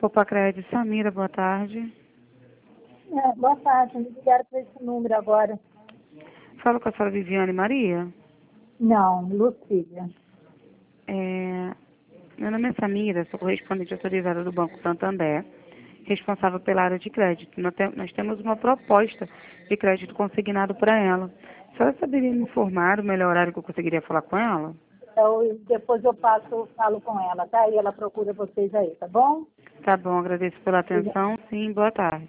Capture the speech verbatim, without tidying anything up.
Copacred, Samira, boa tarde. É, boa tarde, me ligaram para esse número agora. Falo com a senhora Viviane Maria. Não, Lucília. É, meu nome é Samira, sou correspondente autorizada do Banco Santander, responsável pela área de crédito. Nós, tem, nós temos uma proposta de crédito consignado para ela. A senhora saberia me informar o melhor horário que eu conseguiria falar com ela? Então, depois eu passo, falo com ela, tá? E ela procura vocês aí, tá bom? Tá bom, agradeço pela atenção. Sim, boa tarde.